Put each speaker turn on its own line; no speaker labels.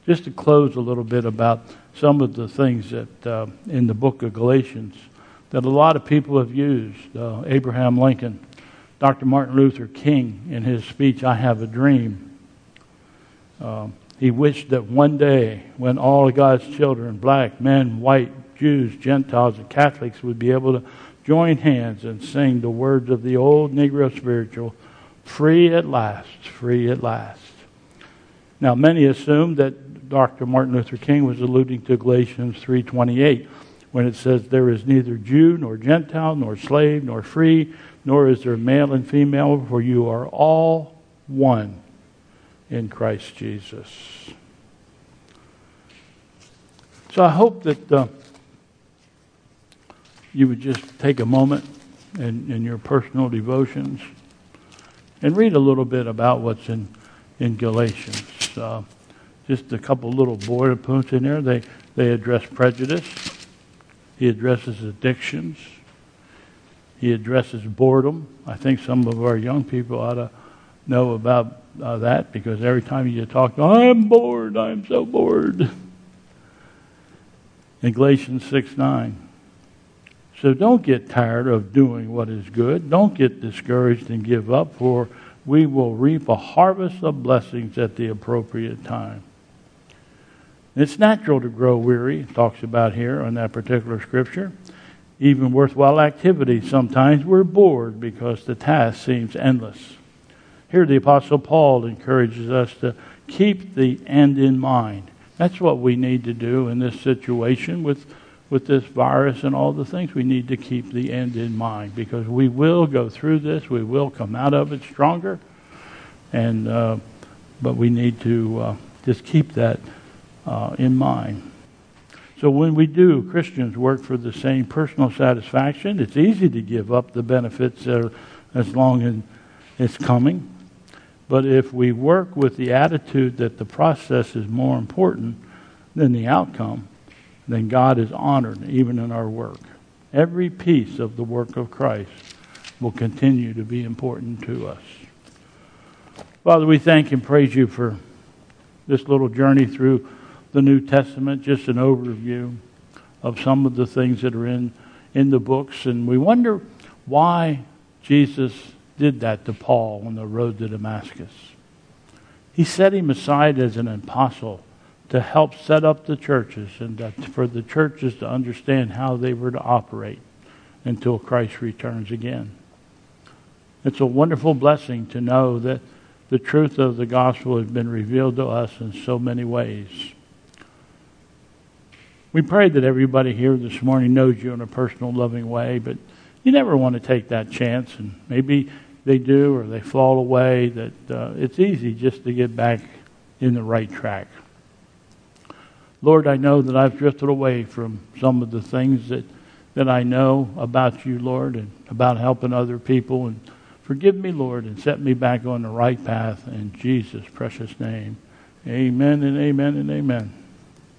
just to close a little bit about some of the things that in the book of Galatians that a lot of people have used. Abraham Lincoln, Dr. Martin Luther King, in his speech, I Have a Dream. He wished that one day when all of God's children, black, men, white, Jews, Gentiles, and Catholics would be able to join hands and sing the words of the old Negro spiritual, free at last, free at last. Now, many assume that Dr. Martin Luther King was alluding to Galatians 3:28, when it says, there is neither Jew nor Gentile, nor slave, nor free, nor is there male and female, for you are all one in Christ Jesus. So I hope that you would just take a moment in your personal devotions and read a little bit about what's in Galatians. Just a couple little bullet points in there. They address prejudice. He addresses addictions. He addresses boredom. I think some of our young people ought to know about that, because every time you talk, I'm bored, I'm so bored. In Galatians 6:9. So don't get tired of doing what is good. Don't get discouraged and give up, for we will reap a harvest of blessings at the appropriate time. It's natural to grow weary, it talks about here on that particular scripture. Even worthwhile activities, sometimes we're bored because the task seems endless. Here the Apostle Paul encourages us to keep the end in mind. That's what we need to do in this situation with this virus and all the things. We need to keep the end in mind, because we will go through this. We will come out of it stronger. But we need to just keep that in mind. So when we do, Christians work for the same personal satisfaction. It's easy to give up the benefits as long as it's coming. But if we work with the attitude that the process is more important than the outcome, then God is honored even in our work. Every piece of the work of Christ will continue to be important to us. Father, we thank and praise you for this little journey through the New Testament, just an overview of some of the things that are in the books. And we wonder why Jesus did that to Paul on the road to Damascus. He set him aside as an apostle to help set up the churches, and for the churches to understand how they were to operate until Christ returns again. It's a wonderful blessing to know that the truth of the gospel has been revealed to us in so many ways. We pray that everybody here this morning knows you in a personal, loving way, but you never want to take that chance, and maybe they do or they fall away, that it's easy just to get back in the right track. Lord, I know that I've drifted away from some of the things that I know about you, Lord, and about helping other people. And forgive me, Lord, and set me back on the right path in Jesus' precious name. Amen and amen and amen.